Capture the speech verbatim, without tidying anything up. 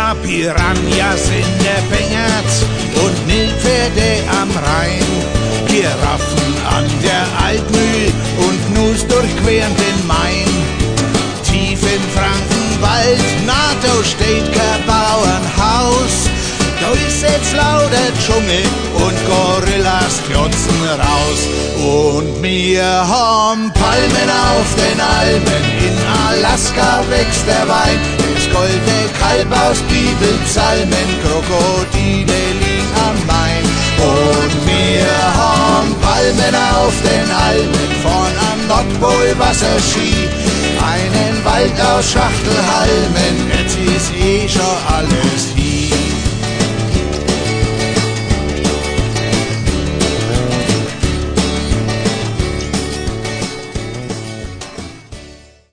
a Piranhas in der Bengert und Nilpferde am Rhein. Giraffen an der Altmühl und Gnus durchqueren den Main. Tief im Frankenwald, na, da steht kein Bauernhaus. Da ist jetzt lauter Dschungel und Gorillas glotzen raus. Und wir haben Palmen auf den Almen, in Alaska wächst der Wein. Das goldene Kalb aus Bibelpsalmen, Krokodile liegen am Main. Und wir haben Palmen auf den Almen, vorn am Nordpol Wasserski. Einen Wald aus Schachtelhalmen, jetzt ist eh schon alles hier.